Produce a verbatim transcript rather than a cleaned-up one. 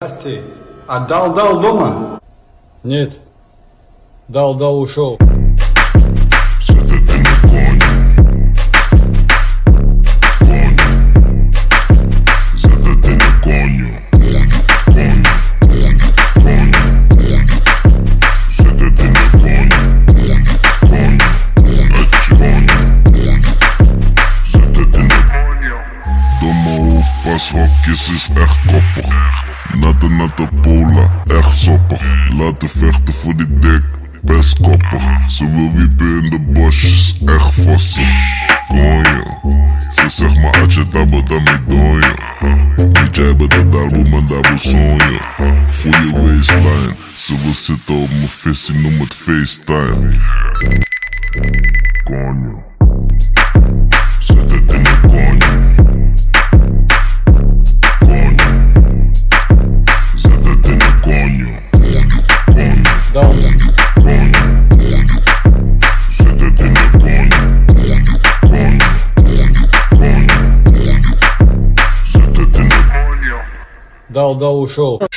Здрасте. А Дал-Дал дома? Нет. Дал-Дал ушел. Hokjes is echt koppig. Natte natte pola, echt soppig. Laten vechten voor die dik, best koppig. Ze wil wiepen in de bosjes, echt vossig. Konjo, ze zegt maar als je dabo daarmee donjo. Niet jij bij dat album en dabo sonjo. Voel je waistline, ze wil zitten op mijn visie, noem het FaceTime. Konjo, zet het in de konjo. Дал-Дал ушел.